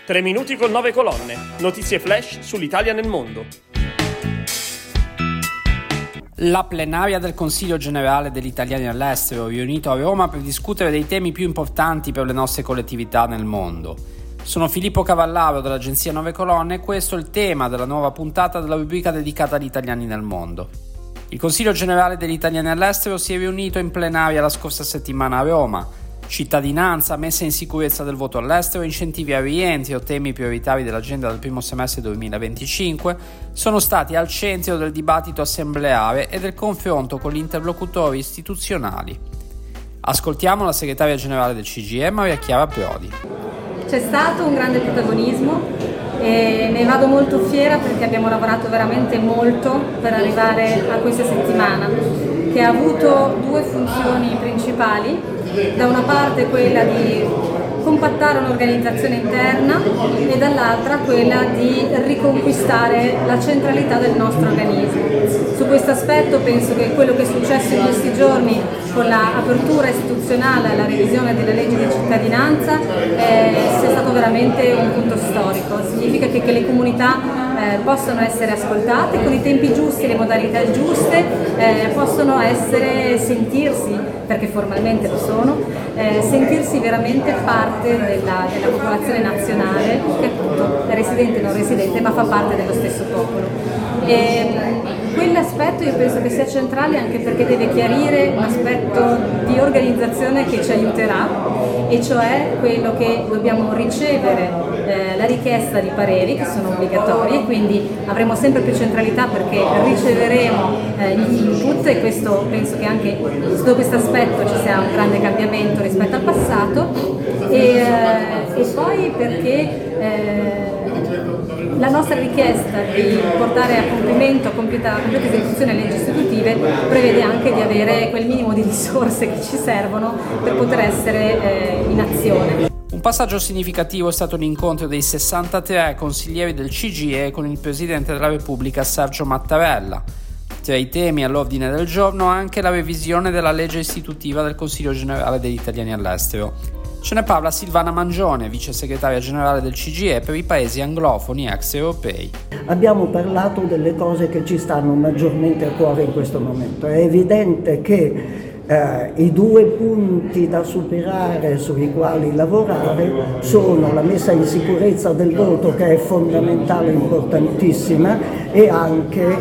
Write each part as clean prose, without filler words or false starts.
3 minuti con 9 colonne. Notizie flash sull'Italia nel mondo. La plenaria del Consiglio Generale degli Italiani all'estero, riunito a Roma per discutere dei temi più importanti per le nostre collettività nel mondo. Sono Filippo Cavallaro dell'agenzia 9 Colonne e questo è il tema della nuova puntata della rubrica dedicata agli italiani nel mondo. Il Consiglio Generale degli Italiani all'estero si è riunito in plenaria la scorsa settimana a Roma. Cittadinanza, messa in sicurezza del voto all'estero, incentivi al rientro, temi prioritari dell'agenda del primo semestre 2025 sono stati al centro del dibattito assembleare e del confronto con gli interlocutori istituzionali. Ascoltiamo la segretaria generale del CGIE, Maria Chiara Prodi. C'è stato un grande protagonismo e ne vado molto fiera perché abbiamo lavorato veramente molto per arrivare a questa settimana, che ha avuto due funzioni principali. Da una parte quella di compattare un'organizzazione interna e dall'altra quella di riconquistare la centralità del nostro organismo. Su questo aspetto penso che quello che è successo in questi giorni con l'apertura istituzionale e la revisione delle leggi di cittadinanza sia stato veramente un punto storico. Significa che le comunità possono essere ascoltate con i tempi giusti, le modalità giuste, possono sentirsi, perché formalmente lo sono, sentirsi veramente parte della popolazione nazionale, che appunto è residente e non residente, ma fa parte dello stesso popolo. Quell'aspetto io penso che sia centrale anche perché deve chiarire un aspetto di organizzazione che ci aiuterà, e cioè quello che dobbiamo ricevere la richiesta di pareri che sono obbligatori, e quindi avremo sempre più centralità perché riceveremo gli input, e questo penso che anche su questo aspetto ci sia un grande cambiamento rispetto al passato, e poi perché la nostra richiesta di portare a compimento, a completa esecuzione le leggi istitutive prevede anche di avere quel minimo di risorse che ci servono per poter essere in azione. Un passaggio significativo è stato l'incontro dei 63 consiglieri del CGIE con il Presidente della Repubblica Sergio Mattarella. Tra i temi all'ordine del giorno anche la revisione della legge istitutiva del Consiglio Generale degli Italiani all'estero. Ce ne parla Silvana Mangione, vice segretaria generale del CGIE per i paesi anglofoni extraeuropei. Abbiamo parlato delle cose che ci stanno maggiormente a cuore in questo momento. È evidente che i due punti da superare sui quali lavorare sono la messa in sicurezza del voto, che è fondamentale, importantissima, e anche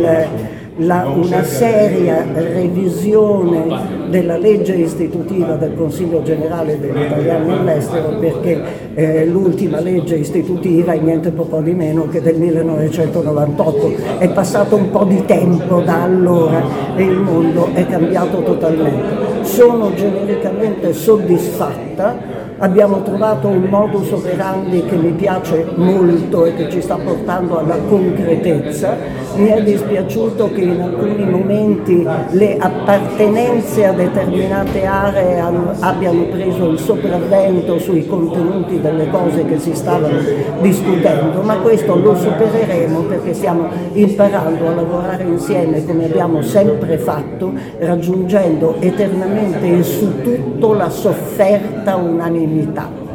una seria revisione della legge istitutiva del Consiglio Generale degli Italiani all'estero, perché l'ultima legge istitutiva è niente poco di meno che del 1998. È passato un po' di tempo da allora e il mondo è cambiato totalmente. Sono genericamente soddisfatta. Abbiamo trovato un modus operandi che mi piace molto e che ci sta portando alla concretezza. Mi è dispiaciuto che in alcuni momenti le appartenenze a determinate aree abbiano preso il sopravvento sui contenuti delle cose che si stavano discutendo, ma questo lo supereremo perché stiamo imparando a lavorare insieme come abbiamo sempre fatto, raggiungendo eternamente e su tutto la sofferta unanimità.